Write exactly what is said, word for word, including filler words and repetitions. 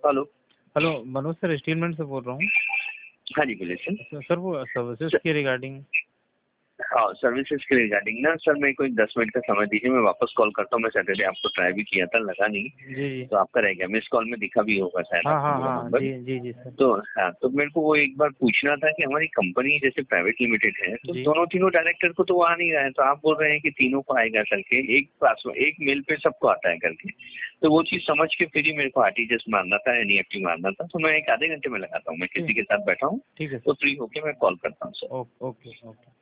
Hello. Hello Manoj sir, Steelman से बोल रहा हूँ। हाँ जी, बोलिए सर। सर सर, वो सर्विसेज के रिगार्डिंग। हाँ, सर्विसेज के रिगार्डिंग ना सर, मेरे को एक दस मिनट का समय दीजिए, मैं वापस कॉल करता हूँ। मैं सैटरडे आपको ट्राई भी किया था, लगा नहीं। जी जी। तो आपका रह गया, मिस कॉल में दिखा भी होगा शायद हाँ आपको हाँ मेरा हाँ, नंबर। जी जी जी सर। तो हाँ, तो मेरे को वो एक बार पूछना था कि हमारी कंपनी जैसे प्राइवेट लिमिटेड है, तो जी। दोनों तीनों डायरेक्टर को तो वो आ नहीं रहा है, तो आप बोल रहे हैं कि तीनों को आएगा करके, एक पास एक मेल पे सबको आता है करके। तो वो चीज़ समझ के फिर ही मेरे को आरटीजीएस मारना था, एनईएफटी मारना था। तो मैं एक आधे घंटे में लगाता हूँ, मैं किसी के साथ बैठा हूँ, ठीक है तो सर। फ्री होके मैं कॉल करता हूँ सर। Okay okay okay.